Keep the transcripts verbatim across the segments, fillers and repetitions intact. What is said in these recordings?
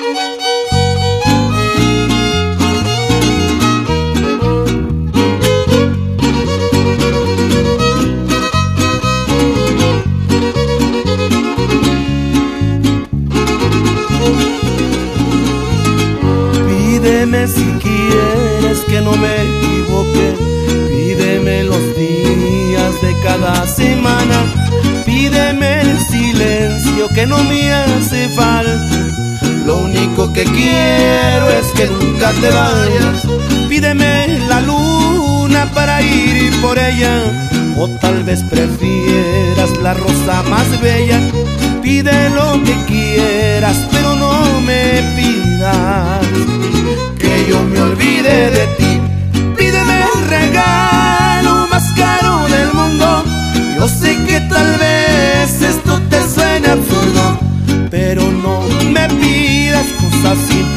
Pídeme si quieres que no me equivoque, pídeme los días de cada semana, pídeme el silencio que no me hace falta. Lo único que quiero es que nunca te vayas. Pídeme la luna para ir por ella, o tal vez prefieras la rosa más bella. Pide lo que quieras, pero no me pidas que yo me olvide de ti. Pídeme el regalo más caro del mundo. Yo sé que tal vez esto te suene absurdo, pero no me pidas cosas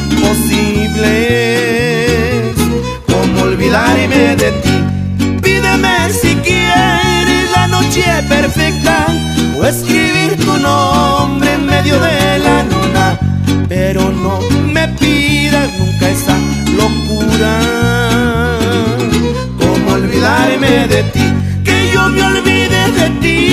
imposibles, como olvidarme de ti. Pídeme si quieres la noche perfecta, o escribir tu nombre en medio de la luna, pero no me pidas nunca esa locura, como olvidarme de ti, que yo me olvide de ti.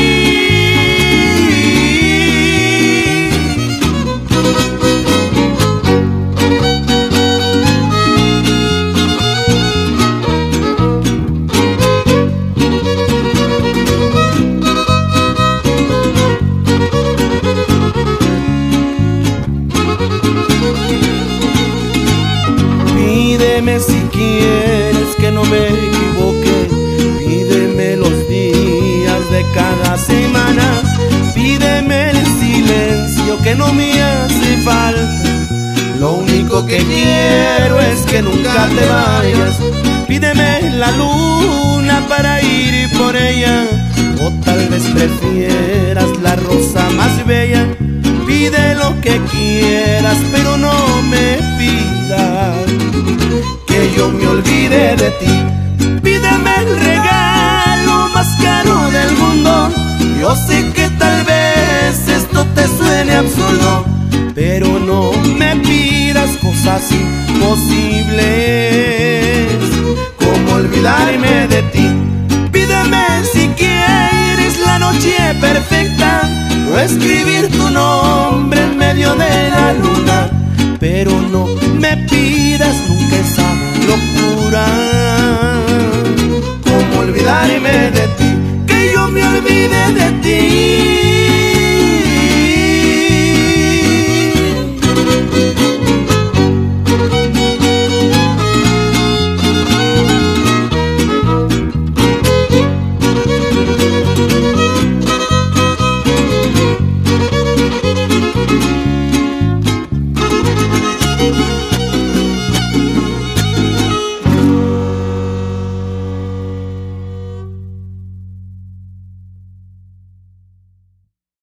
Pídeme si quieres que no me equivoque, pídeme los días de cada semana, pídeme el silencio que no me hace falta. Lo único que quiero es que nunca te vayas. Pídeme la luna para ir por ella, o tal vez prefieras la rosa más bella. Pide lo que quieras, pero no me pidas que yo me olvide de ti. Pídeme el regalo más caro del mundo. Yo sé que tal vez esto te suene absurdo, pero no me pidas cosas imposibles, como olvidarme de ti. Pídeme si quieres la noche perfecta, o escribir tu nombre en medio de la luna, pero no me pidas nunca esa locura, como olvidarme de ti, que yo me olvide de ti.